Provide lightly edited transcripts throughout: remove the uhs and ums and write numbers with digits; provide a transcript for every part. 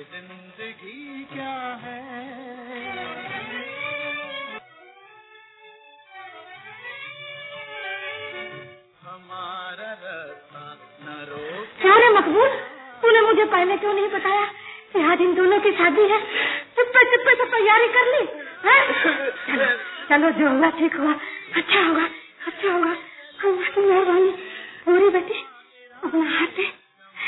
जिंदगी क्या है। हमारा रास्ता न रोके। क्या रे मकबूल, तूने मुझे पहले क्यों नहीं बताया कि आज इन दोनों की शादी है? चुप्पे चुप्पे से तैयारी कर ली है? चलो जो हुआ ठीक हुआ, अच्छा होगा, अच्छा होगा। अल्लाह की मेहरबानी। पूरी बेटी अपना हाथ दे।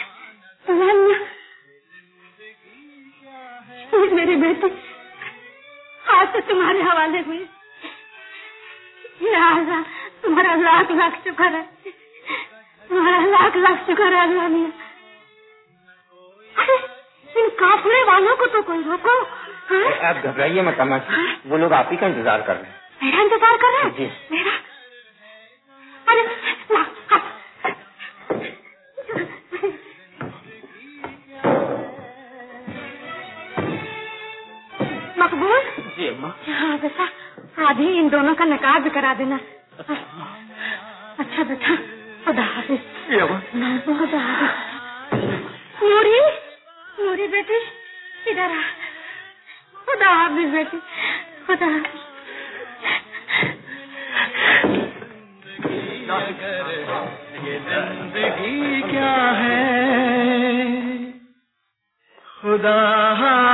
मेरी बेटी आज तो तुम्हारे हवाले हुई। या अल्लाह, तुम्हारा लाख लाख शुक्र है, तुम्हारा लाख लाख शुक्र है अल्लाह मियां। अरे इन काफले वालों को तो कोई रोको। आप घबराइए मत अम्मा जी, वो लोग आप ही का इंतजार कर रहे हैं। मेरा इंतजार कर रहे हैं? जी। मेरा? अरे मकबूल। जी अम्मा। हाँ बेटा, आज ही इन दोनों का निकाह भी करा देना। अच्छा बेटा, खुदा हाफिज। खुदा हाफिज। नूरी, नूरी बेटी इधर आ। खुदा हाफिज बेटी, खुदा हाफिज। ये जिंदगी क्या है। खुदा